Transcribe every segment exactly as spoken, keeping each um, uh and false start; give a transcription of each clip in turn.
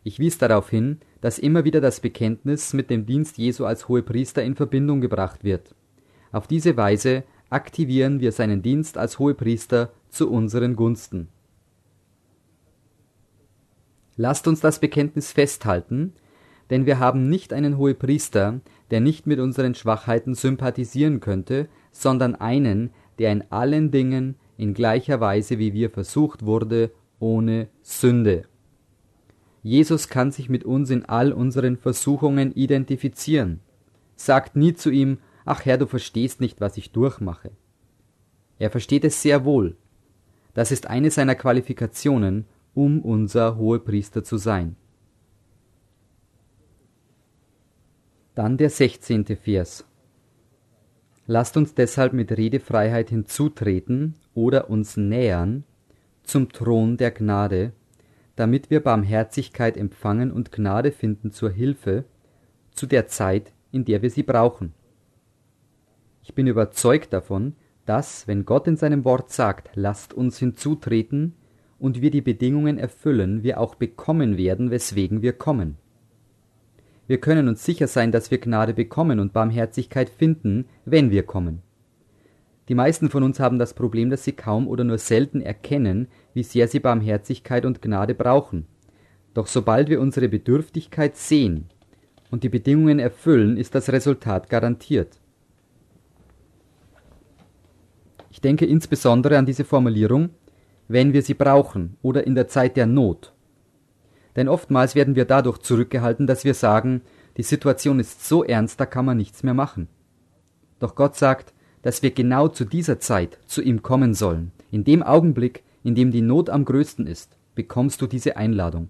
Ich wies darauf hin, dass immer wieder das Bekenntnis mit dem Dienst Jesu als Hohepriester in Verbindung gebracht wird. Auf diese Weise aktivieren wir seinen Dienst als Hohepriester zu unseren Gunsten. Lasst uns das Bekenntnis festhalten, denn wir haben nicht einen Hohepriester, der nicht mit unseren Schwachheiten sympathisieren könnte, sondern einen, der in allen Dingen in gleicher Weise wie wir versucht wurde, ohne Sünde. Jesus kann sich mit uns in all unseren Versuchungen identifizieren. Sagt nie zu ihm, ach Herr, du verstehst nicht, was ich durchmache. Er versteht es sehr wohl. Das ist eine seiner Qualifikationen, um unser Hohepriester zu sein. Dann der sechzehnte Vers. Lasst uns deshalb mit Redefreiheit hinzutreten oder uns nähern zum Thron der Gnade, damit wir Barmherzigkeit empfangen und Gnade finden zur Hilfe zu der Zeit, in der wir sie brauchen. Ich bin überzeugt davon, dass, wenn Gott in seinem Wort sagt, lasst uns hinzutreten und wir die Bedingungen erfüllen, wir auch bekommen werden, weswegen wir kommen. Wir können uns sicher sein, dass wir Gnade bekommen und Barmherzigkeit finden, wenn wir kommen. Die meisten von uns haben das Problem, dass sie kaum oder nur selten erkennen, wie sehr sie Barmherzigkeit und Gnade brauchen. Doch sobald wir unsere Bedürftigkeit sehen und die Bedingungen erfüllen, ist das Resultat garantiert. Ich denke insbesondere an diese Formulierung, wenn wir sie brauchen oder in der Zeit der Not. Denn oftmals werden wir dadurch zurückgehalten, dass wir sagen, die Situation ist so ernst, da kann man nichts mehr machen. Doch Gott sagt, dass wir genau zu dieser Zeit zu ihm kommen sollen. In dem Augenblick, in dem die Not am größten ist, bekommst du diese Einladung.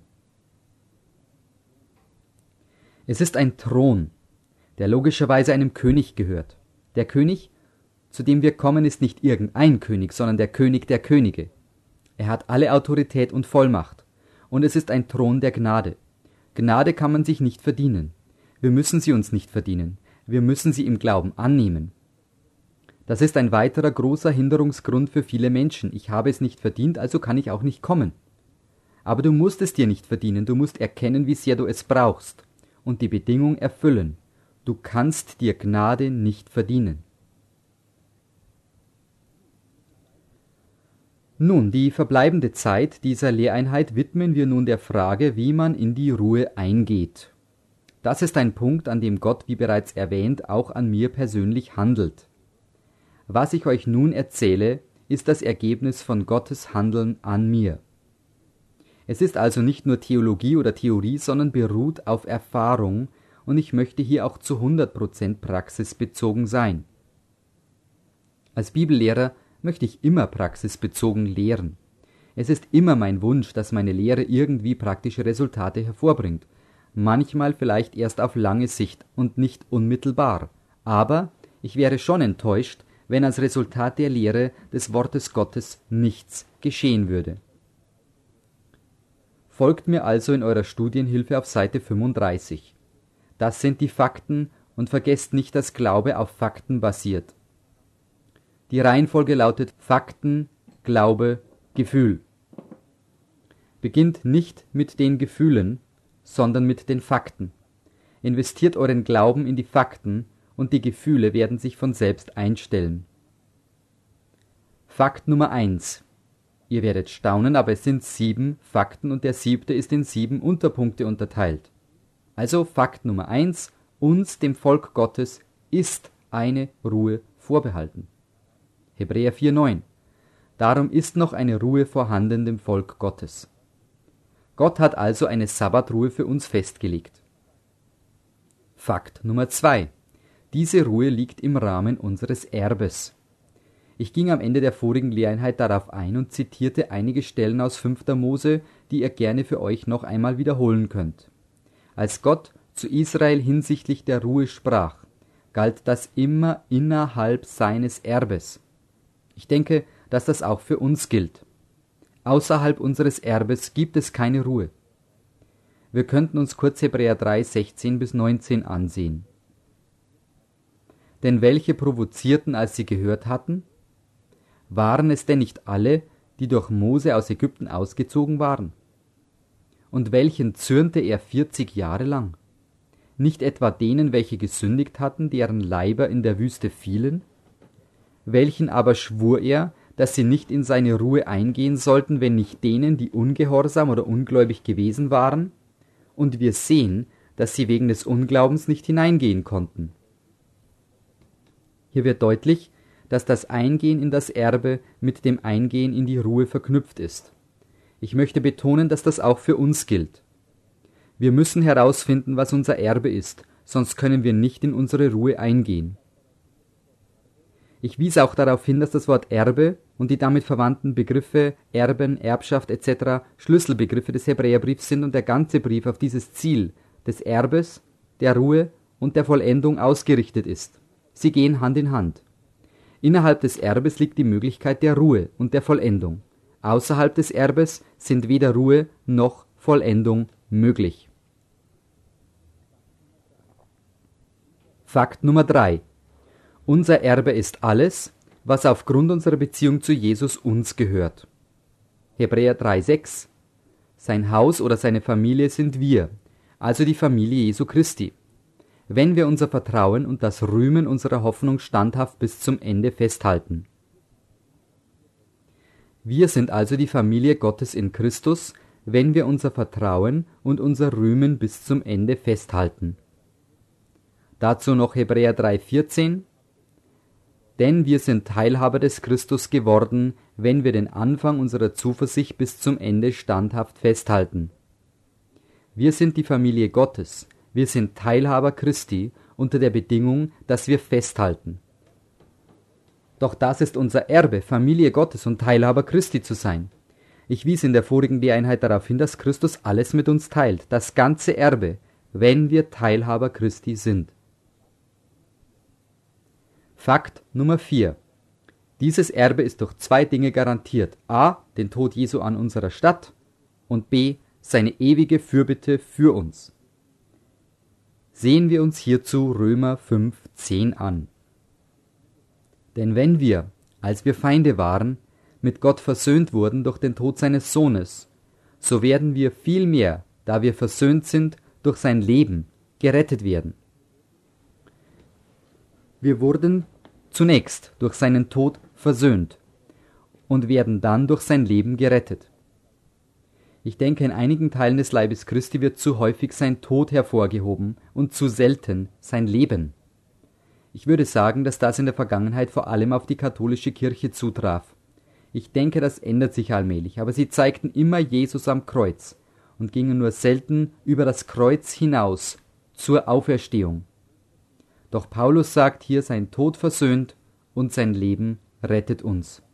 Es ist ein Thron, der logischerweise einem König gehört. Der König, zu dem wir kommen, ist nicht irgendein König, sondern der König der Könige. Er hat alle Autorität und Vollmacht. Und es ist ein Thron der Gnade. Gnade kann man sich nicht verdienen. Wir müssen sie uns nicht verdienen. Wir müssen sie im Glauben annehmen. Das ist ein weiterer großer Hinderungsgrund für viele Menschen. Ich habe es nicht verdient, also kann ich auch nicht kommen. Aber du musst es dir nicht verdienen. Du musst erkennen, wie sehr du es brauchst und die Bedingung erfüllen. Du kannst dir Gnade nicht verdienen. Nun, die verbleibende Zeit dieser Lehreinheit widmen wir nun der Frage, wie man in die Ruhe eingeht. Das ist ein Punkt, an dem Gott, wie bereits erwähnt, auch an mir persönlich handelt. Was ich euch nun erzähle, ist das Ergebnis von Gottes Handeln an mir. Es ist also nicht nur Theologie oder Theorie, sondern beruht auf Erfahrung, und ich möchte hier auch zu hundert Prozent praxisbezogen sein. Als Bibellehrer möchte ich immer praxisbezogen lehren. Es ist immer mein Wunsch, dass meine Lehre irgendwie praktische Resultate hervorbringt. Manchmal vielleicht erst auf lange Sicht und nicht unmittelbar. Aber ich wäre schon enttäuscht, wenn als Resultat der Lehre des Wortes Gottes nichts geschehen würde. Folgt mir also in eurer Studienhilfe auf Seite fünfunddreißig. Das sind die Fakten und vergesst nicht, dass Glaube auf Fakten basiert. Die Reihenfolge lautet Fakten, Glaube, Gefühl. Beginnt nicht mit den Gefühlen, sondern mit den Fakten. Investiert euren Glauben in die Fakten und die Gefühle werden sich von selbst einstellen. Fakt Nummer eins. Ihr werdet staunen, aber es sind sieben Fakten und der siebte ist in sieben Unterpunkte unterteilt. Also Fakt Nummer eins, uns, dem Volk Gottes, ist eine Ruhe vorbehalten. Hebräer vier neun. Darum ist noch eine Ruhe vorhanden dem Volk Gottes. Gott hat also eine Sabbatruhe für uns festgelegt. Fakt Nummer zwei. Diese Ruhe liegt im Rahmen unseres Erbes. Ich ging am Ende der vorigen Lehreinheit darauf ein und zitierte einige Stellen aus fünfter Mose, die ihr gerne für euch noch einmal wiederholen könnt. Als Gott zu Israel hinsichtlich der Ruhe sprach, galt das immer innerhalb seines Erbes. Ich denke, dass das auch für uns gilt. Außerhalb unseres Erbes gibt es keine Ruhe. Wir könnten uns kurz Hebräer drei, sechzehn bis neunzehn ansehen. Denn welche provozierten, als sie gehört hatten? Waren es denn nicht alle, die durch Mose aus Ägypten ausgezogen waren? Und welchen zürnte er vierzig Jahre lang? Nicht etwa denen, welche gesündigt hatten, deren Leiber in der Wüste fielen? Welchen aber schwur er, dass sie nicht in seine Ruhe eingehen sollten, wenn nicht denen, die ungehorsam oder ungläubig gewesen waren? Und wir sehen, dass sie wegen des Unglaubens nicht hineingehen konnten. Hier wird deutlich, dass das Eingehen in das Erbe mit dem Eingehen in die Ruhe verknüpft ist. Ich möchte betonen, dass das auch für uns gilt. Wir müssen herausfinden, was unser Erbe ist, sonst können wir nicht in unsere Ruhe eingehen. Ich wies auch darauf hin, dass das Wort Erbe und die damit verwandten Begriffe Erben, Erbschaft et cetera Schlüsselbegriffe des Hebräerbriefs sind und der ganze Brief auf dieses Ziel des Erbes, der Ruhe und der Vollendung ausgerichtet ist. Sie gehen Hand in Hand. Innerhalb des Erbes liegt die Möglichkeit der Ruhe und der Vollendung. Außerhalb des Erbes sind weder Ruhe noch Vollendung möglich. Fakt Nummer drei. Unser Erbe ist alles, was aufgrund unserer Beziehung zu Jesus uns gehört. Hebräer drei sechs. Sein Haus oder seine Familie sind wir, also die Familie Jesu Christi, wenn wir unser Vertrauen und das Rühmen unserer Hoffnung standhaft bis zum Ende festhalten. Wir sind also die Familie Gottes in Christus, wenn wir unser Vertrauen und unser Rühmen bis zum Ende festhalten. Dazu noch Hebräer drei vierzehn. Denn wir sind Teilhaber des Christus geworden, wenn wir den Anfang unserer Zuversicht bis zum Ende standhaft festhalten. Wir sind die Familie Gottes, wir sind Teilhaber Christi unter der Bedingung, dass wir festhalten. Doch das ist unser Erbe, Familie Gottes und Teilhaber Christi zu sein. Ich wies in der vorigen Lehreinheit darauf hin, dass Christus alles mit uns teilt, das ganze Erbe, wenn wir Teilhaber Christi sind. Fakt Nummer vier. Dieses Erbe ist durch zwei Dinge garantiert. A. Den Tod Jesu an unserer Stadt und B. Seine ewige Fürbitte für uns. Sehen wir uns hierzu Römer fünf zehn an. Denn wenn wir, als wir Feinde waren, mit Gott versöhnt wurden durch den Tod seines Sohnes, so werden wir vielmehr, da wir versöhnt sind, durch sein Leben gerettet werden. Wir wurden zunächst durch seinen Tod versöhnt und werden dann durch sein Leben gerettet. Ich denke, in einigen Teilen des Leibes Christi wird zu häufig sein Tod hervorgehoben und zu selten sein Leben. Ich würde sagen, dass das in der Vergangenheit vor allem auf die katholische Kirche zutraf. Ich denke, das ändert sich allmählich, aber sie zeigten immer Jesus am Kreuz und gingen nur selten über das Kreuz hinaus zur Auferstehung. Doch Paulus sagt hier, sein Tod versöhnt und sein Leben rettet uns.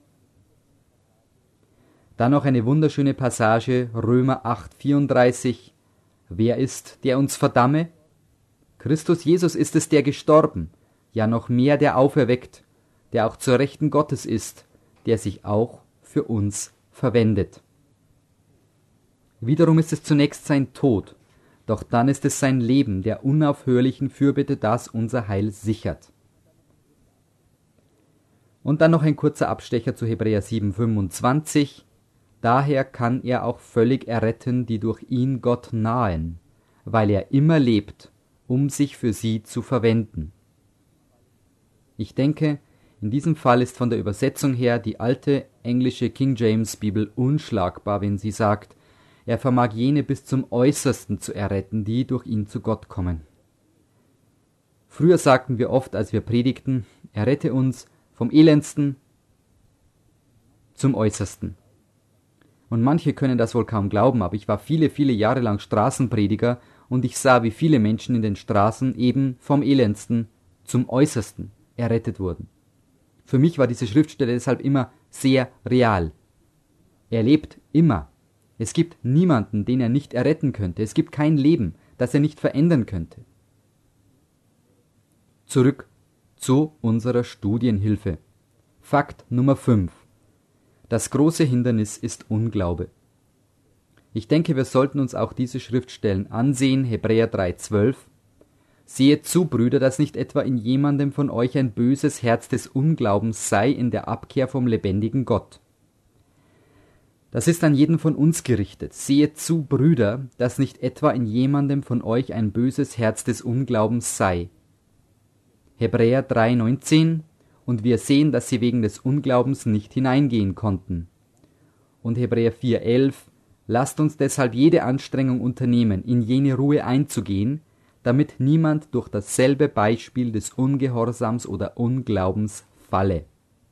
Dann noch eine wunderschöne Passage, Römer acht vierunddreißig. Wer ist, der uns verdamme? Christus Jesus ist es, der gestorben, ja noch mehr, der auferweckt, der auch zur Rechten Gottes ist, der sich auch für uns verwendet. Wiederum ist es zunächst sein Tod, doch dann ist es sein Leben, der unaufhörlichen Fürbitte, das unser Heil sichert. Und dann noch ein kurzer Abstecher zu Hebräer sieben fünfundzwanzig. Daher kann er auch völlig erretten, die durch ihn Gott nahen, weil er immer lebt, um sich für sie zu verwenden. Ich denke, in diesem Fall ist von der Übersetzung her die alte englische King James Bibel unschlagbar, wenn sie sagt, er vermag jene bis zum Äußersten zu erretten, die durch ihn zu Gott kommen. Früher sagten wir oft, als wir predigten, errette uns vom Elendsten zum Äußersten. Und manche können das wohl kaum glauben, aber ich war viele, viele Jahre lang Straßenprediger und ich sah, wie viele Menschen in den Straßen eben vom Elendsten zum Äußersten errettet wurden. Für mich war diese Schriftstelle deshalb immer sehr real. Er lebt immer. Es gibt niemanden, den er nicht erretten könnte. Es gibt kein Leben, das er nicht verändern könnte. Zurück zu unserer Studienhilfe. Fakt Nummer fünf. Das große Hindernis ist Unglaube. Ich denke, wir sollten uns auch diese Schriftstellen ansehen, Hebräer drei zwölf. Sehet zu, Brüder, dass nicht etwa in jemandem von euch ein böses Herz des Unglaubens sei in der Abkehr vom lebendigen Gott. Das ist an jeden von uns gerichtet. Sehet zu, Brüder, dass nicht etwa in jemandem von euch ein böses Herz des Unglaubens sei. Hebräer drei neunzehn. Und wir sehen, dass sie wegen des Unglaubens nicht hineingehen konnten. Und Hebräer vier elf. Lasst uns deshalb jede Anstrengung unternehmen, in jene Ruhe einzugehen, damit niemand durch dasselbe Beispiel des Ungehorsams oder Unglaubens falle.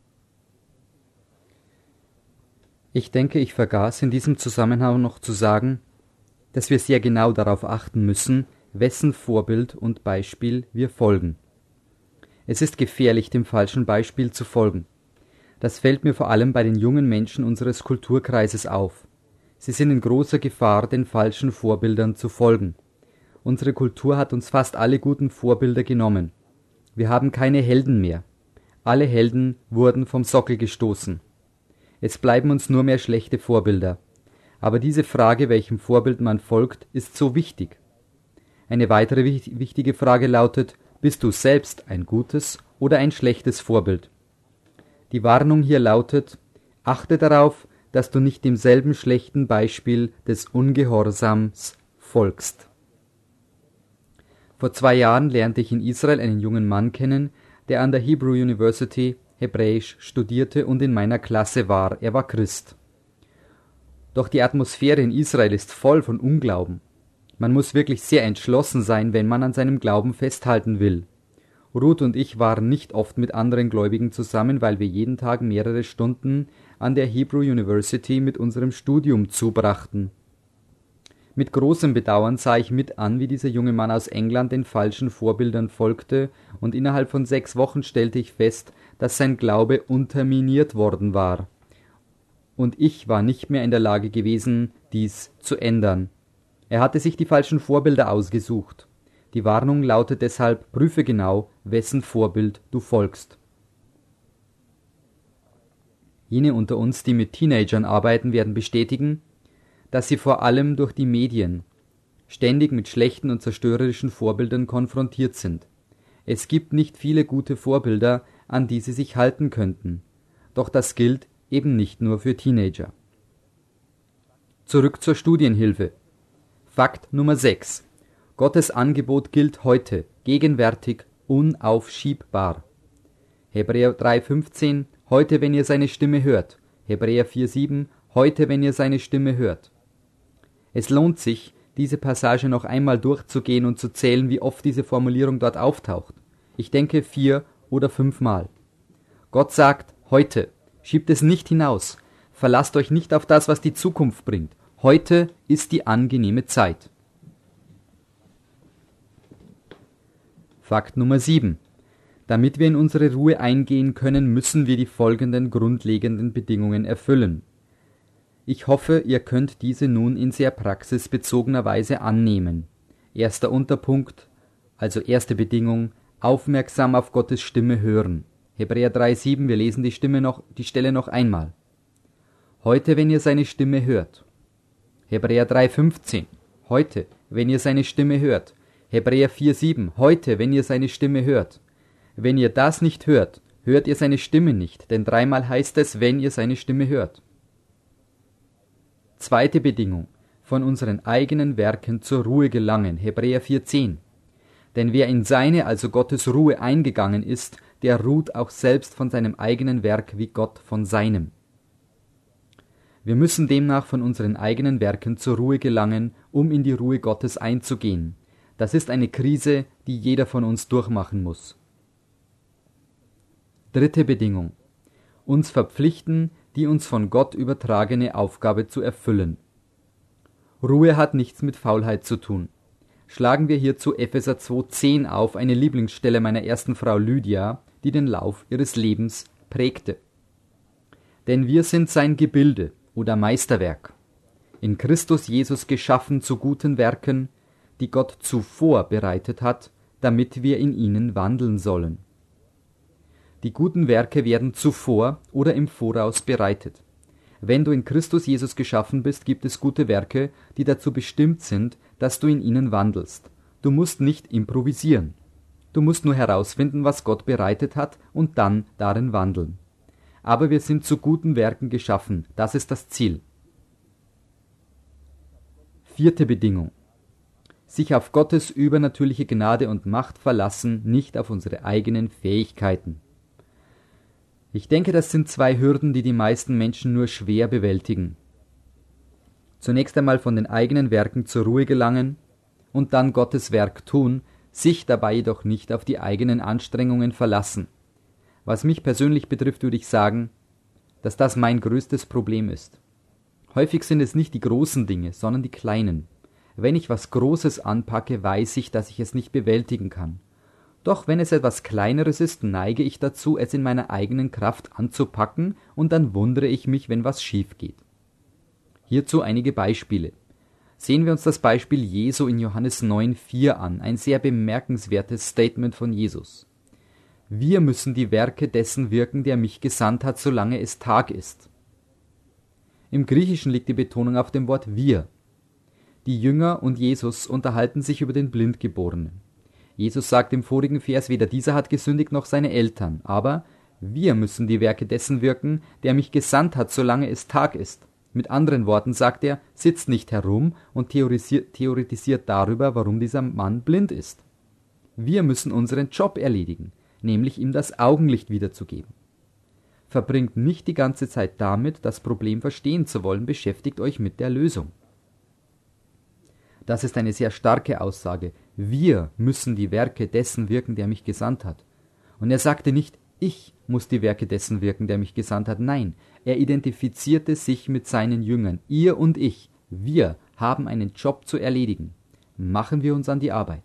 Ich denke, ich vergaß in diesem Zusammenhang noch zu sagen, dass wir sehr genau darauf achten müssen, wessen Vorbild und Beispiel wir folgen. Es ist gefährlich, dem falschen Beispiel zu folgen. Das fällt mir vor allem bei den jungen Menschen unseres Kulturkreises auf. Sie sind in großer Gefahr, den falschen Vorbildern zu folgen. Unsere Kultur hat uns fast alle guten Vorbilder genommen. Wir haben keine Helden mehr. Alle Helden wurden vom Sockel gestoßen. Es bleiben uns nur mehr schlechte Vorbilder. Aber diese Frage, welchem Vorbild man folgt, ist so wichtig. Eine weitere wichtige Frage lautet, bist du selbst ein gutes oder ein schlechtes Vorbild? Die Warnung hier lautet, achte darauf, dass du nicht demselben schlechten Beispiel des Ungehorsams folgst. Vor zwei Jahren lernte ich in Israel einen jungen Mann kennen, der an der Hebrew University Hebräisch studierte und in meiner Klasse war. Er war Christ. Doch die Atmosphäre in Israel ist voll von Unglauben. Man muss wirklich sehr entschlossen sein, wenn man an seinem Glauben festhalten will. Ruth und ich waren nicht oft mit anderen Gläubigen zusammen, weil wir jeden Tag mehrere Stunden an der Hebrew University mit unserem Studium zubrachten. Mit großem Bedauern sah ich mit an, wie dieser junge Mann aus England den falschen Vorbildern folgte, und innerhalb von sechs Wochen stellte ich fest, dass sein Glaube unterminiert worden war. Und ich war nicht mehr in der Lage gewesen, dies zu ändern. Er hatte sich die falschen Vorbilder ausgesucht. Die Warnung lautet deshalb, prüfe genau, wessen Vorbild du folgst. Jene unter uns, die mit Teenagern arbeiten, werden bestätigen, dass sie vor allem durch die Medien ständig mit schlechten und zerstörerischen Vorbildern konfrontiert sind. Es gibt nicht viele gute Vorbilder, an die sie sich halten könnten. Doch das gilt eben nicht nur für Teenager. Zurück zur Studienhilfe. Fakt Nummer sechs. Gottes Angebot gilt heute, gegenwärtig, unaufschiebbar. Hebräer drei fünfzehn. Heute, wenn ihr seine Stimme hört. Hebräer vier sieben. Heute, wenn ihr seine Stimme hört. Es lohnt sich, diese Passage noch einmal durchzugehen und zu zählen, wie oft diese Formulierung dort auftaucht. Ich denke vier oder fünfmal. Gott sagt, heute. Schiebt es nicht hinaus. Verlasst euch nicht auf das, was die Zukunft bringt. Heute ist die angenehme Zeit. Fakt Nummer sieben. Damit wir in unsere Ruhe eingehen können, müssen wir die folgenden grundlegenden Bedingungen erfüllen. Ich hoffe, ihr könnt diese nun in sehr praxisbezogener Weise annehmen. Erster Unterpunkt, also erste Bedingung, aufmerksam auf Gottes Stimme hören. Hebräer drei sieben, wir lesen die Stimme noch, die Stelle noch einmal. Heute, wenn ihr seine Stimme hört. Hebräer drei fünfzehn, heute, wenn ihr seine Stimme hört. Hebräer vier sieben, heute, wenn ihr seine Stimme hört. Wenn ihr das nicht hört, hört ihr seine Stimme nicht, denn dreimal heißt es, wenn ihr seine Stimme hört. Zweite Bedingung, von unseren eigenen Werken zur Ruhe gelangen, Hebräer vier zehn. Denn wer in seine, also Gottes Ruhe eingegangen ist, der ruht auch selbst von seinem eigenen Werk wie Gott von seinem. Wir müssen demnach von unseren eigenen Werken zur Ruhe gelangen, um in die Ruhe Gottes einzugehen. Das ist eine Krise, die jeder von uns durchmachen muss. Dritte Bedingung. Uns verpflichten, die uns von Gott übertragene Aufgabe zu erfüllen. Ruhe hat nichts mit Faulheit zu tun. Schlagen wir hierzu Epheser zwei zehn auf, eine Lieblingsstelle meiner ersten Frau Lydia, die den Lauf ihres Lebens prägte. Denn wir sind sein Gebilde oder Meisterwerk, in Christus Jesus geschaffen zu guten Werken, die Gott zuvor bereitet hat, damit wir in ihnen wandeln sollen. Die guten Werke werden zuvor oder im Voraus bereitet. Wenn du in Christus Jesus geschaffen bist, gibt es gute Werke, die dazu bestimmt sind, dass du in ihnen wandelst. Du musst nicht improvisieren. Du musst nur herausfinden, was Gott bereitet hat und dann darin wandeln. Aber wir sind zu guten Werken geschaffen, das ist das Ziel. Vierte Bedingung. Sich auf Gottes übernatürliche Gnade und Macht verlassen, nicht auf unsere eigenen Fähigkeiten. Ich denke, das sind zwei Hürden, die die meisten Menschen nur schwer bewältigen. Zunächst einmal von den eigenen Werken zur Ruhe gelangen und dann Gottes Werk tun, sich dabei jedoch nicht auf die eigenen Anstrengungen verlassen. Was mich persönlich betrifft, würde ich sagen, dass das mein größtes Problem ist. Häufig sind es nicht die großen Dinge, sondern die kleinen. Wenn ich was Großes anpacke, weiß ich, dass ich es nicht bewältigen kann. Doch wenn es etwas Kleineres ist, neige ich dazu, es in meiner eigenen Kraft anzupacken, und dann wundere ich mich, wenn was schief geht. Hierzu einige Beispiele. Sehen wir uns das Beispiel Jesu in Johannes neun vier an, ein sehr bemerkenswertes Statement von Jesus. Wir müssen die Werke dessen wirken, der mich gesandt hat, solange es Tag ist. Im Griechischen liegt die Betonung auf dem Wort wir. Die Jünger und Jesus unterhalten sich über den Blindgeborenen. Jesus sagt im vorigen Vers, weder dieser hat gesündigt noch seine Eltern, aber wir müssen die Werke dessen wirken, der mich gesandt hat, solange es Tag ist. Mit anderen Worten sagt er, sitzt nicht herum und theorisiert, theoretisiert darüber, warum dieser Mann blind ist. Wir müssen unseren Job erledigen, nämlich ihm das Augenlicht wiederzugeben. Verbringt nicht die ganze Zeit damit, das Problem verstehen zu wollen, beschäftigt euch mit der Lösung. Das ist eine sehr starke Aussage. Wir müssen die Werke dessen wirken, der mich gesandt hat. Und er sagte nicht, ich muss die Werke dessen wirken, der mich gesandt hat. Nein, er identifizierte sich mit seinen Jüngern. Ihr und ich, wir haben einen Job zu erledigen. Machen wir uns an die Arbeit.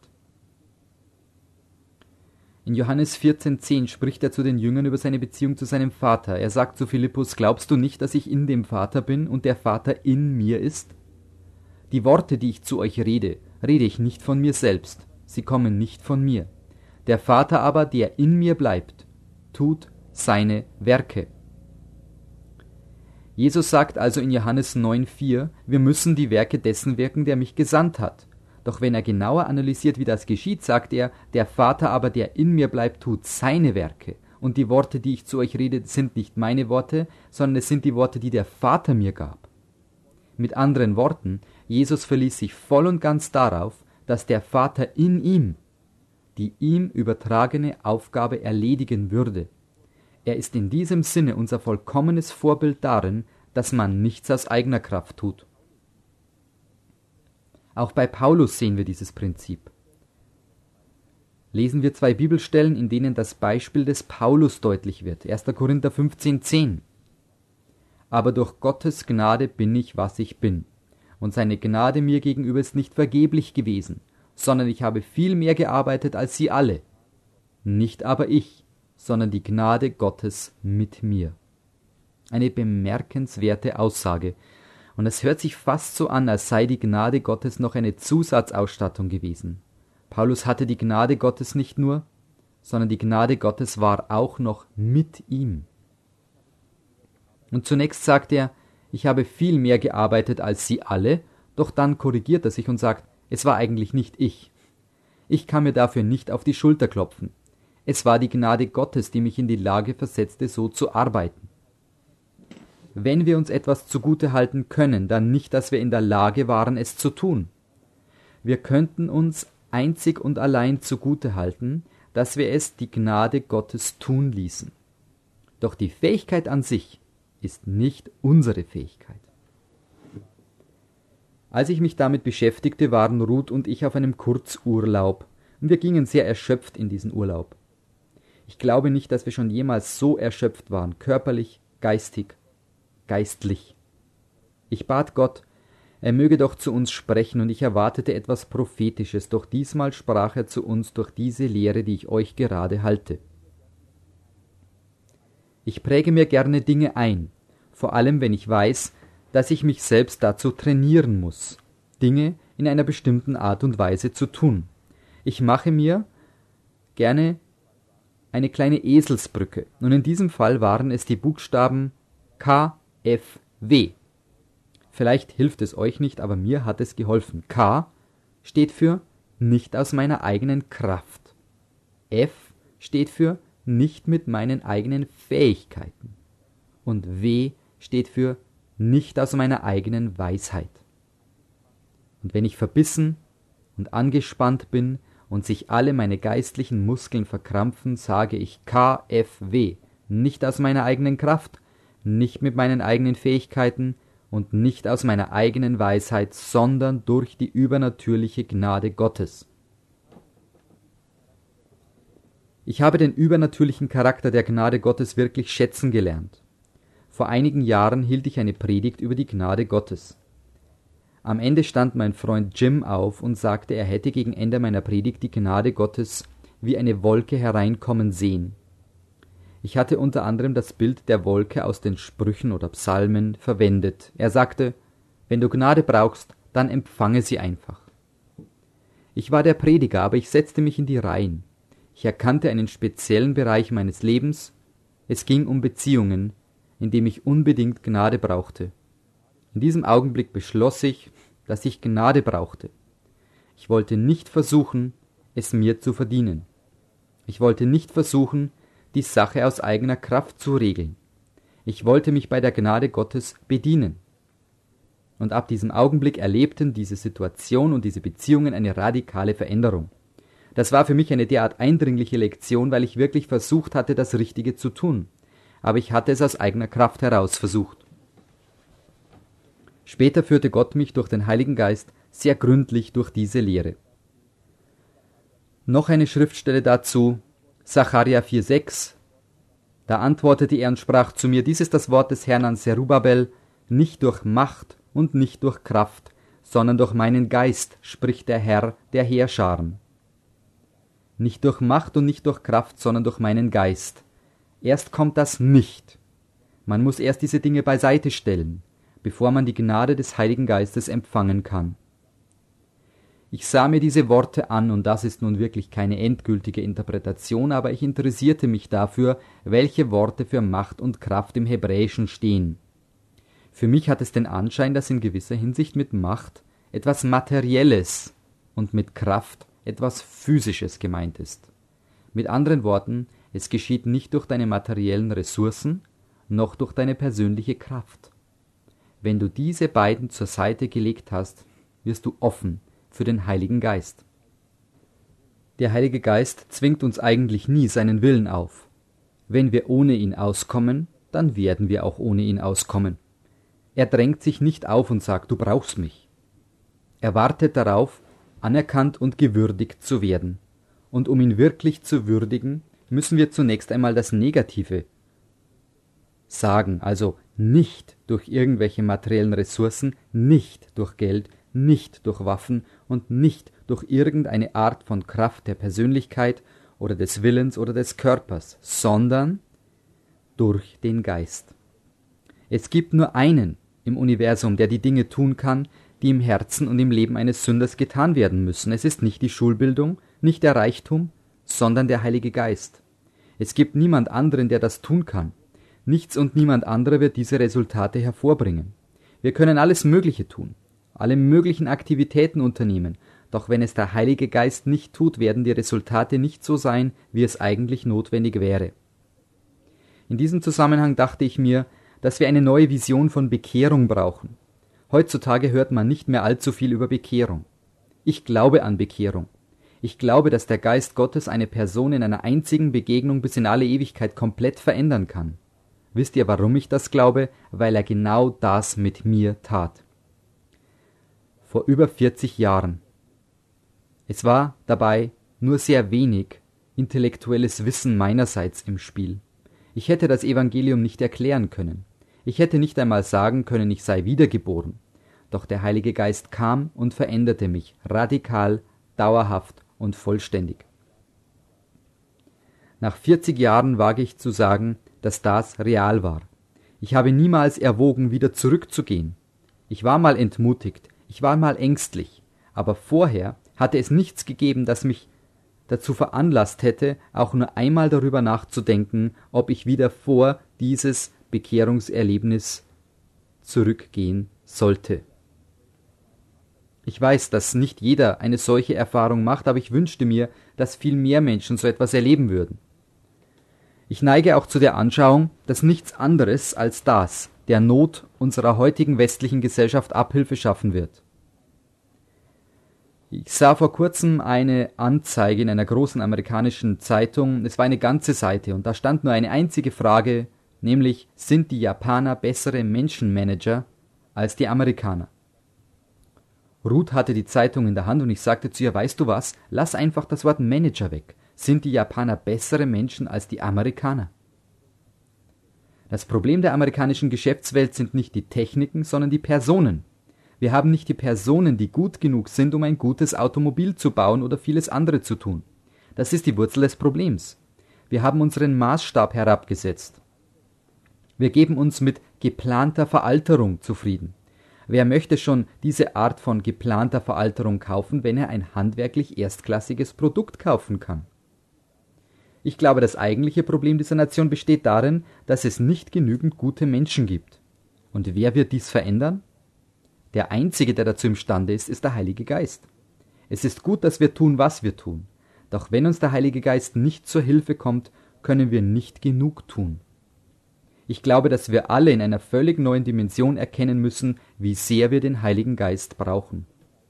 In Johannes vierzehn zehn spricht er zu den Jüngern über seine Beziehung zu seinem Vater. Er sagt zu Philippus, glaubst du nicht, dass ich in dem Vater bin und der Vater in mir ist? Die Worte, die ich zu euch rede, rede ich nicht von mir selbst. Sie kommen nicht von mir. Der Vater aber, der in mir bleibt, tut seine Werke. Jesus sagt also in Johannes neun vier, wir müssen die Werke dessen wirken, der mich gesandt hat. Doch wenn er genauer analysiert, wie das geschieht, sagt er, der Vater aber, der in mir bleibt, tut seine Werke. Und die Worte, die ich zu euch rede, sind nicht meine Worte, sondern es sind die Worte, die der Vater mir gab. Mit anderen Worten, Jesus verließ sich voll und ganz darauf, dass der Vater in ihm die ihm übertragene Aufgabe erledigen würde. Er ist in diesem Sinne unser vollkommenes Vorbild darin, dass man nichts aus eigener Kraft tut. Auch bei Paulus sehen wir dieses Prinzip. Lesen wir zwei Bibelstellen, in denen das Beispiel des Paulus deutlich wird. erster Korinther fünfzehn zehn. Aber durch Gottes Gnade bin ich, was ich bin. Und seine Gnade mir gegenüber ist nicht vergeblich gewesen, sondern ich habe viel mehr gearbeitet als sie alle. Nicht aber ich, sondern die Gnade Gottes mit mir. Eine bemerkenswerte Aussage. Und es hört sich fast so an, als sei die Gnade Gottes noch eine Zusatzausstattung gewesen. Paulus hatte die Gnade Gottes nicht nur, sondern die Gnade Gottes war auch noch mit ihm. Und zunächst sagt er, ich habe viel mehr gearbeitet als sie alle, doch dann korrigiert er sich und sagt, es war eigentlich nicht ich. Ich kann mir dafür nicht auf die Schulter klopfen. Es war die Gnade Gottes, die mich in die Lage versetzte, so zu arbeiten. Wenn wir uns etwas zugute halten können, dann nicht, dass wir in der Lage waren, es zu tun. Wir könnten uns einzig und allein zugute halten, dass wir es die Gnade Gottes tun ließen. Doch die Fähigkeit an sich ist nicht unsere Fähigkeit. Als ich mich damit beschäftigte, waren Ruth und ich auf einem Kurzurlaub und wir gingen sehr erschöpft in diesen Urlaub. Ich glaube nicht, dass wir schon jemals so erschöpft waren, körperlich, geistig, geistlich. Ich bat Gott, er möge doch zu uns sprechen, und ich erwartete etwas Prophetisches, doch diesmal sprach er zu uns durch diese Lehre, die ich euch gerade halte. Ich präge mir gerne Dinge ein, vor allem wenn ich weiß, dass ich mich selbst dazu trainieren muss, Dinge in einer bestimmten Art und Weise zu tun. Ich mache mir gerne eine kleine Eselsbrücke, und in diesem Fall waren es die Buchstaben K, F, W. Vielleicht hilft es euch nicht, aber mir hat es geholfen. K steht für nicht aus meiner eigenen Kraft. F steht für nicht mit meinen eigenen Fähigkeiten. Und W steht für nicht aus meiner eigenen Weisheit. Und wenn ich verbissen und angespannt bin und sich alle meine geistlichen Muskeln verkrampfen, sage ich K F W, nicht aus meiner eigenen Kraft, nicht mit meinen eigenen Fähigkeiten und nicht aus meiner eigenen Weisheit, sondern durch die übernatürliche Gnade Gottes. Ich habe den übernatürlichen Charakter der Gnade Gottes wirklich schätzen gelernt. Vor einigen Jahren hielt ich eine Predigt über die Gnade Gottes. Am Ende stand mein Freund Jim auf und sagte, er hätte gegen Ende meiner Predigt die Gnade Gottes wie eine Wolke hereinkommen sehen. Ich hatte unter anderem das Bild der Wolke aus den Sprüchen oder Psalmen verwendet. Er sagte, wenn du Gnade brauchst, dann empfange sie einfach. Ich war der Prediger, aber ich setzte mich in die Reihen. Ich erkannte einen speziellen Bereich meines Lebens. Es ging um Beziehungen, in dem ich unbedingt Gnade brauchte. In diesem Augenblick beschloss ich, dass ich Gnade brauchte. Ich wollte nicht versuchen, es mir zu verdienen. Ich wollte nicht versuchen, die Sache aus eigener Kraft zu regeln. Ich wollte mich bei der Gnade Gottes bedienen. Und ab diesem Augenblick erlebten diese Situation und diese Beziehungen eine radikale Veränderung. Das war für mich eine derart eindringliche Lektion, weil ich wirklich versucht hatte, das Richtige zu tun. Aber ich hatte es aus eigener Kraft heraus versucht. Später führte Gott mich durch den Heiligen Geist sehr gründlich durch diese Lehre. Noch eine Schriftstelle dazu, Sacharja vier sechs. Da antwortete er und sprach zu mir, dies ist das Wort des Herrn an Zerubabel, nicht durch Macht und nicht durch Kraft, sondern durch meinen Geist, spricht der Herr der Heerscharen. Nicht durch Macht und nicht durch Kraft, sondern durch meinen Geist. Erst kommt das nicht. Man muss erst diese Dinge beiseite stellen, bevor man die Gnade des Heiligen Geistes empfangen kann. Ich sah mir diese Worte an, und das ist nun wirklich keine endgültige Interpretation, aber ich interessierte mich dafür, welche Worte für Macht und Kraft im Hebräischen stehen. Für mich hat es den Anschein, dass in gewisser Hinsicht mit Macht etwas Materielles und mit Kraft etwas Physisches gemeint ist. Mit anderen Worten, es geschieht nicht durch deine materiellen Ressourcen, noch durch deine persönliche Kraft. Wenn du diese beiden zur Seite gelegt hast, wirst du offen für den Heiligen Geist. Der Heilige Geist zwingt uns eigentlich nie seinen Willen auf. Wenn wir ohne ihn auskommen, dann werden wir auch ohne ihn auskommen. Er drängt sich nicht auf und sagt, du brauchst mich. Er wartet darauf, anerkannt und gewürdigt zu werden. Und um ihn wirklich zu würdigen, müssen wir zunächst einmal das Negative sagen, also nicht durch irgendwelche materiellen Ressourcen, nicht durch Geld, nicht durch Waffen und nicht durch irgendeine Art von Kraft der Persönlichkeit oder des Willens oder des Körpers, sondern durch den Geist. Es gibt nur einen im Universum, der die Dinge tun kann, die im Herzen und im Leben eines Sünders getan werden müssen. Es ist nicht die Schulbildung, nicht der Reichtum, sondern der Heilige Geist. Es gibt niemand anderen, der das tun kann. Nichts und niemand anderer wird diese Resultate hervorbringen. Wir können alles Mögliche tun, alle möglichen Aktivitäten unternehmen, doch wenn es der Heilige Geist nicht tut, werden die Resultate nicht so sein, wie es eigentlich notwendig wäre. In diesem Zusammenhang dachte ich mir, dass wir eine neue Vision von Bekehrung brauchen. Heutzutage hört man nicht mehr allzu viel über Bekehrung. Ich glaube an Bekehrung. Ich glaube, dass der Geist Gottes eine Person in einer einzigen Begegnung bis in alle Ewigkeit komplett verändern kann. Wisst ihr, warum ich das glaube? Weil er genau das mit mir tat. Vor über vierzig Jahren. Es war dabei nur sehr wenig intellektuelles Wissen meinerseits im Spiel. Ich hätte das Evangelium nicht erklären können. Ich hätte nicht einmal sagen können, ich sei wiedergeboren. Doch der Heilige Geist kam und veränderte mich radikal, dauerhaft und vollständig. Nach vierzig Jahren wage ich zu sagen, dass das real war. Ich habe niemals erwogen, wieder zurückzugehen. Ich war mal entmutigt, ich war mal ängstlich, aber vorher hatte es nichts gegeben, das mich dazu veranlasst hätte, auch nur einmal darüber nachzudenken, ob ich wieder vor dieses Bekehrungserlebnis zurückgehen sollte. Ich weiß, dass nicht jeder eine solche Erfahrung macht, aber ich wünschte mir, dass viel mehr Menschen so etwas erleben würden. Ich neige auch zu der Anschauung, dass nichts anderes als das der Not unserer heutigen westlichen Gesellschaft Abhilfe schaffen wird. Ich sah vor kurzem eine Anzeige in einer großen amerikanischen Zeitung. Es war eine ganze Seite und da stand nur eine einzige Frage, nämlich: Sind die Japaner bessere Menschenmanager als die Amerikaner? Ruth hatte die Zeitung in der Hand und ich sagte zu ihr: Weißt du was, lass einfach das Wort Manager weg. Sind die Japaner bessere Menschen als die Amerikaner? Das Problem der amerikanischen Geschäftswelt sind nicht die Techniken, sondern die Personen. Wir haben nicht die Personen, die gut genug sind, um ein gutes Automobil zu bauen oder vieles andere zu tun. Das ist die Wurzel des Problems. Wir haben unseren Maßstab herabgesetzt. Wir geben uns mit geplanter Veralterung zufrieden. Wer möchte schon diese Art von geplanter Veralterung kaufen, wenn er ein handwerklich erstklassiges Produkt kaufen kann? Ich glaube, das eigentliche Problem dieser Nation besteht darin, dass es nicht genügend gute Menschen gibt. Und wer wird dies verändern? Der Einzige, der dazu imstande ist, ist der Heilige Geist. Es ist gut, dass wir tun, was wir tun. Doch wenn uns der Heilige Geist nicht zur Hilfe kommt, können wir nicht genug tun. Ich glaube, dass wir alle in einer völlig neuen Dimension erkennen müssen, wie sehr wir den Heiligen Geist brauchen.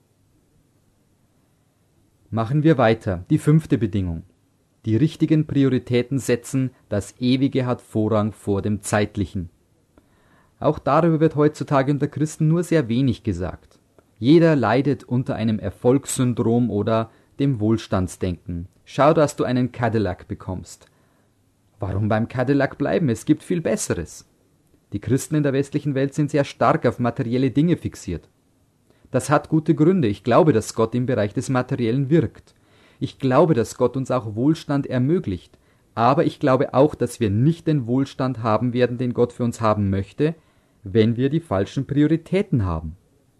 Machen wir weiter. Die fünfte Bedingung. Die richtigen Prioritäten setzen, das Ewige hat Vorrang vor dem Zeitlichen. Auch darüber wird heutzutage unter Christen nur sehr wenig gesagt. Jeder leidet unter einem Erfolgssyndrom oder dem Wohlstandsdenken. Schau, dass du einen Cadillac bekommst. Warum beim Cadillac bleiben? Es gibt viel Besseres. Die Christen in der westlichen Welt sind sehr stark auf materielle Dinge fixiert. Das hat gute Gründe. Ich glaube, dass Gott im Bereich des Materiellen wirkt. Ich glaube, dass Gott uns auch Wohlstand ermöglicht. Aber ich glaube auch, dass wir nicht den Wohlstand haben werden, den Gott für uns haben möchte, wenn wir die falschen Prioritäten haben.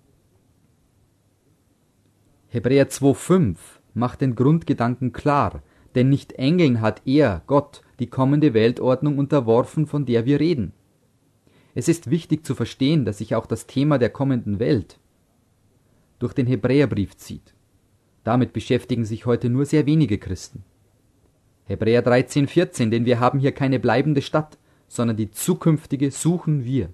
Hebräer zwei fünf macht den Grundgedanken klar, denn nicht Engeln hat er, Gott, die kommende Weltordnung unterworfen, von der wir reden. Es ist wichtig zu verstehen, dass sich auch das Thema der kommenden Welt durch den Hebräerbrief zieht. Damit beschäftigen sich heute nur sehr wenige Christen. Hebräer dreizehn vierzehn, denn wir haben hier keine bleibende Stadt, sondern die zukünftige suchen wir.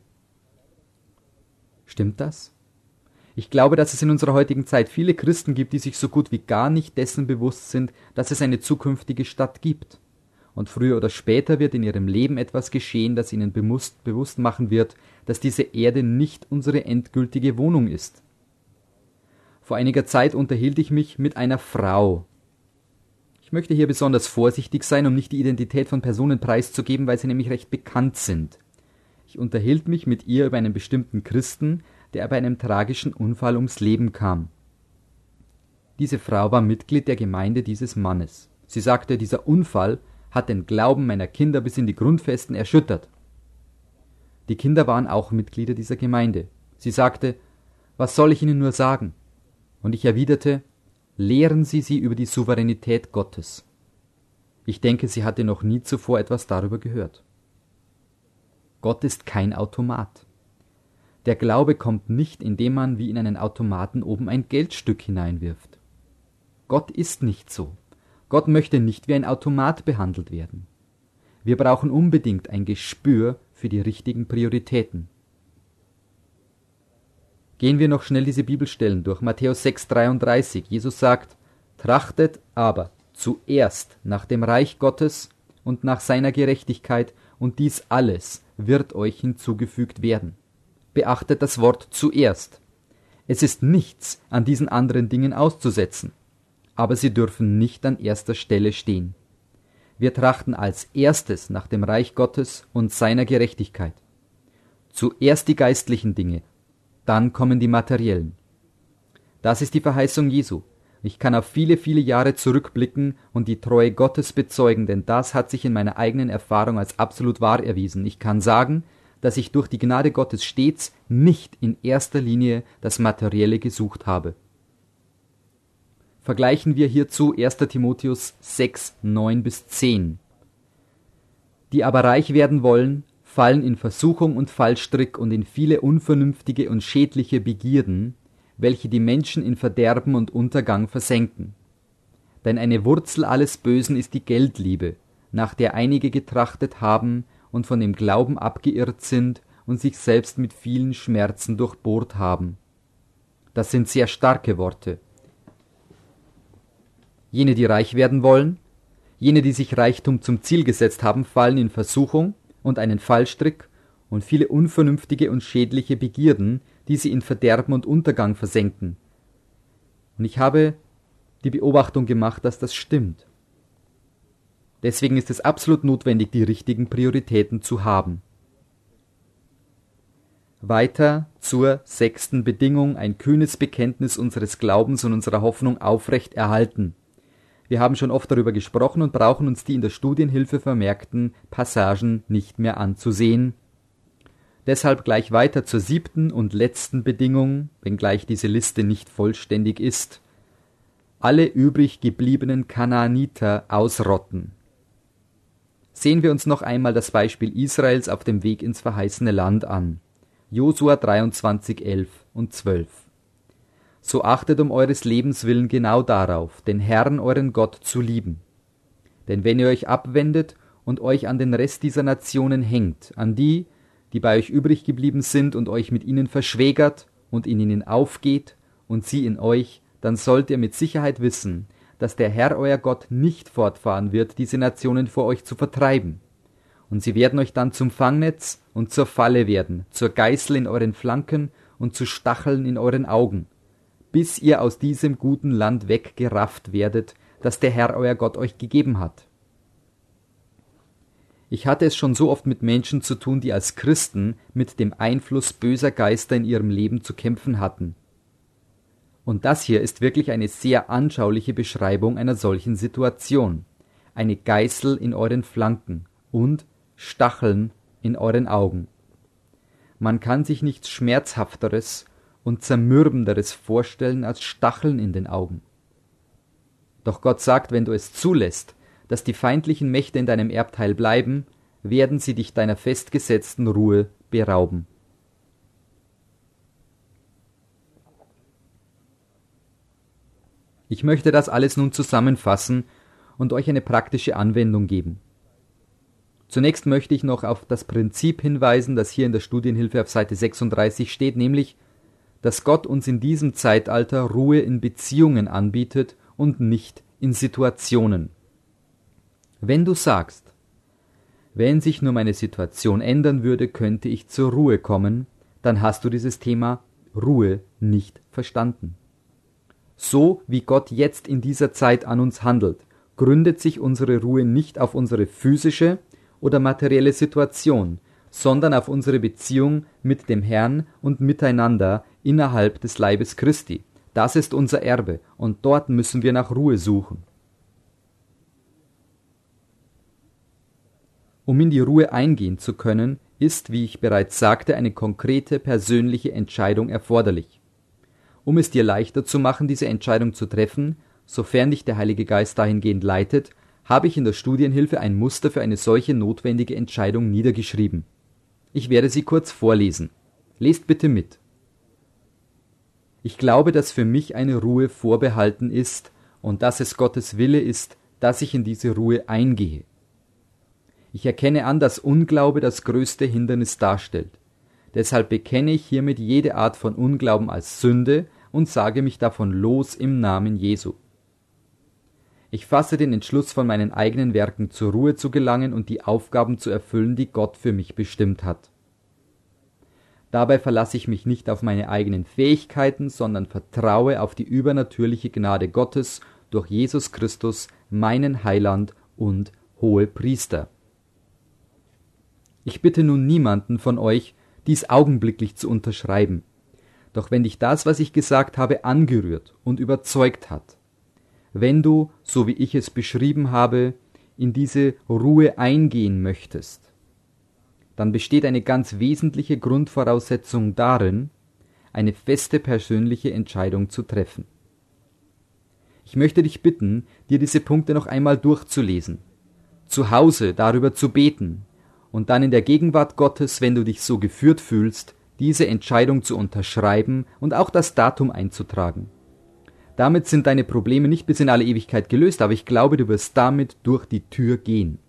Stimmt das? Ich glaube, dass es in unserer heutigen Zeit viele Christen gibt, die sich so gut wie gar nicht dessen bewusst sind, dass es eine zukünftige Stadt gibt. Und früher oder später wird in ihrem Leben etwas geschehen, das ihnen bewusst, bewusst machen wird, dass diese Erde nicht unsere endgültige Wohnung ist. Vor einiger Zeit unterhielt ich mich mit einer Frau. Ich möchte hier besonders vorsichtig sein, um nicht die Identität von Personen preiszugeben, weil sie nämlich recht bekannt sind. Ich unterhielt mich mit ihr über einen bestimmten Christen, der bei einem tragischen Unfall ums Leben kam. Diese Frau war Mitglied der Gemeinde dieses Mannes. Sie sagte, dieser Unfall hat den Glauben meiner Kinder bis in die Grundfesten erschüttert. Die Kinder waren auch Mitglieder dieser Gemeinde. Sie sagte, was soll ich Ihnen nur sagen? Und ich erwiderte, lehren Sie sie über die Souveränität Gottes. Ich denke, sie hatte noch nie zuvor etwas darüber gehört. Gott ist kein Automat. Der Glaube kommt nicht, indem man wie in einen Automaten oben ein Geldstück hineinwirft. Gott ist nicht so. Gott möchte nicht wie ein Automat behandelt werden. Wir brauchen unbedingt ein Gespür für die richtigen Prioritäten. Gehen wir noch schnell diese Bibelstellen durch. Matthäus sechs dreiunddreißig. Jesus sagt, trachtet aber zuerst nach dem Reich Gottes und nach seiner Gerechtigkeit, und dies alles wird euch hinzugefügt werden. Beachtet das Wort zuerst. Es ist nichts an diesen anderen Dingen auszusetzen, aber sie dürfen nicht an erster Stelle stehen. Wir trachten als erstes nach dem Reich Gottes und seiner Gerechtigkeit. Zuerst die geistlichen Dinge, dann kommen die materiellen. Das ist die Verheißung Jesu. Ich kann auf viele, viele Jahre zurückblicken und die Treue Gottes bezeugen, denn das hat sich in meiner eigenen Erfahrung als absolut wahr erwiesen. Ich kann sagen, dass ich durch die Gnade Gottes stets nicht in erster Linie das Materielle gesucht habe. Vergleichen wir hierzu erster Timotheus sechs, neun bis zehn. Die aber reich werden wollen, fallen in Versuchung und Fallstrick und in viele unvernünftige und schädliche Begierden, welche die Menschen in Verderben und Untergang versenken. Denn eine Wurzel alles Bösen ist die Geldliebe, nach der einige getrachtet haben und von dem Glauben abgeirrt sind und sich selbst mit vielen Schmerzen durchbohrt haben. Das sind sehr starke Worte. Jene, die reich werden wollen, jene, die sich Reichtum zum Ziel gesetzt haben, fallen in Versuchung und einen Fallstrick und viele unvernünftige und schädliche Begierden, die sie in Verderben und Untergang versenken. Und ich habe die Beobachtung gemacht, dass das stimmt. Deswegen ist es absolut notwendig, die richtigen Prioritäten zu haben. Weiter zur sechsten Bedingung, ein kühnes Bekenntnis unseres Glaubens und unserer Hoffnung aufrecht erhalten. Wir haben schon oft darüber gesprochen und brauchen uns die in der Studienhilfe vermerkten Passagen nicht mehr anzusehen. Deshalb gleich weiter zur siebten und letzten Bedingung, wenngleich diese Liste nicht vollständig ist. Alle übrig gebliebenen Kanaaniter ausrotten. Sehen wir uns noch einmal das Beispiel Israels auf dem Weg ins verheißene Land an. Josua dreiundzwanzig, elf und zwölf. So achtet um eures Lebens willen genau darauf, den Herrn euren Gott zu lieben. Denn wenn ihr euch abwendet und euch an den Rest dieser Nationen hängt, an die, die bei euch übrig geblieben sind und euch mit ihnen verschwägert und in ihnen aufgeht und sie in euch, dann sollt ihr mit Sicherheit wissen, dass der Herr euer Gott nicht fortfahren wird, diese Nationen vor euch zu vertreiben. Und sie werden euch dann zum Fangnetz und zur Falle werden, zur Geißel in euren Flanken und zu Stacheln in euren Augen, bis ihr aus diesem guten Land weggerafft werdet, das der Herr euer Gott euch gegeben hat. Ich hatte es schon so oft mit Menschen zu tun, die als Christen mit dem Einfluss böser Geister in ihrem Leben zu kämpfen hatten. Und das hier ist wirklich eine sehr anschauliche Beschreibung einer solchen Situation. Eine Geißel in euren Flanken und Stacheln in euren Augen. Man kann sich nichts Schmerzhafteres und Zermürbenderes vorstellen als Stacheln in den Augen. Doch Gott sagt, wenn du es zulässt, dass die feindlichen Mächte in deinem Erbteil bleiben, werden sie dich deiner festgesetzten Ruhe berauben. Ich möchte das alles nun zusammenfassen und euch eine praktische Anwendung geben. Zunächst möchte ich noch auf das Prinzip hinweisen, das hier in der Studienhilfe auf Seite sechsunddreißig steht, nämlich, dass Gott uns in diesem Zeitalter Ruhe in Beziehungen anbietet und nicht in Situationen. Wenn du sagst, wenn sich nur meine Situation ändern würde, könnte ich zur Ruhe kommen, dann hast du dieses Thema Ruhe nicht verstanden. So wie Gott jetzt in dieser Zeit an uns handelt, gründet sich unsere Ruhe nicht auf unsere physische oder materielle Situation, sondern auf unsere Beziehung mit dem Herrn und miteinander innerhalb des Leibes Christi. Das ist unser Erbe und dort müssen wir nach Ruhe suchen. Um in die Ruhe eingehen zu können, ist, wie ich bereits sagte, eine konkrete persönliche Entscheidung erforderlich. Um es dir leichter zu machen, diese Entscheidung zu treffen, sofern dich der Heilige Geist dahingehend leitet, habe ich in der Studienhilfe ein Muster für eine solche notwendige Entscheidung niedergeschrieben. Ich werde sie kurz vorlesen. Lest bitte mit. Ich glaube, dass für mich eine Ruhe vorbehalten ist und dass es Gottes Wille ist, dass ich in diese Ruhe eingehe. Ich erkenne an, dass Unglaube das größte Hindernis darstellt. Deshalb bekenne ich hiermit jede Art von Unglauben als Sünde und sage mich davon los im Namen Jesu. Ich fasse den Entschluss, von meinen eigenen Werken zur Ruhe zu gelangen und die Aufgaben zu erfüllen, die Gott für mich bestimmt hat. Dabei verlasse ich mich nicht auf meine eigenen Fähigkeiten, sondern vertraue auf die übernatürliche Gnade Gottes durch Jesus Christus, meinen Heiland und Hohepriester. Ich bitte nun niemanden von euch, dies augenblicklich zu unterschreiben. Doch wenn dich das, was ich gesagt habe, angerührt und überzeugt hat, wenn du, so wie ich es beschrieben habe, in diese Ruhe eingehen möchtest, dann besteht eine ganz wesentliche Grundvoraussetzung darin, eine feste persönliche Entscheidung zu treffen. Ich möchte dich bitten, dir diese Punkte noch einmal durchzulesen, zu Hause darüber zu beten und dann in der Gegenwart Gottes, wenn du dich so geführt fühlst, diese Entscheidung zu unterschreiben und auch das Datum einzutragen. Damit sind deine Probleme nicht bis in alle Ewigkeit gelöst, aber ich glaube, du wirst damit durch die Tür gehen.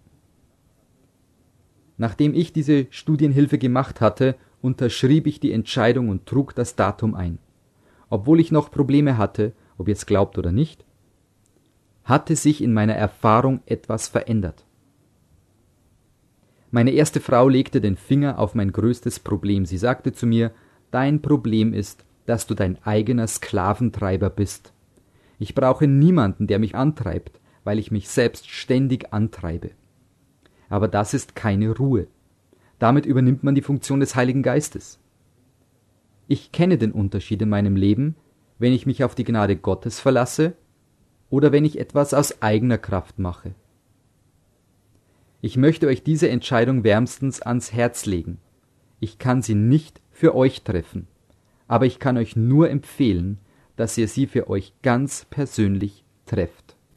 Nachdem ich diese Studienhilfe gemacht hatte, unterschrieb ich die Entscheidung und trug das Datum ein. Obwohl ich noch Probleme hatte, ob ihr es glaubt oder nicht, hatte sich in meiner Erfahrung etwas verändert. Meine erste Frau legte den Finger auf mein größtes Problem. Sie sagte zu mir, dein Problem ist, dass du dein eigener Sklaventreiber bist. Ich brauche niemanden, der mich antreibt, weil ich mich selbst ständig antreibe. Aber das ist keine Ruhe. Damit übernimmt man die Funktion des Heiligen Geistes. Ich kenne den Unterschied in meinem Leben, wenn ich mich auf die Gnade Gottes verlasse oder wenn ich etwas aus eigener Kraft mache. Ich möchte euch diese Entscheidung wärmstens ans Herz legen. Ich kann sie nicht für euch treffen, aber ich kann euch nur empfehlen, dass ihr sie für euch ganz persönlich trefft.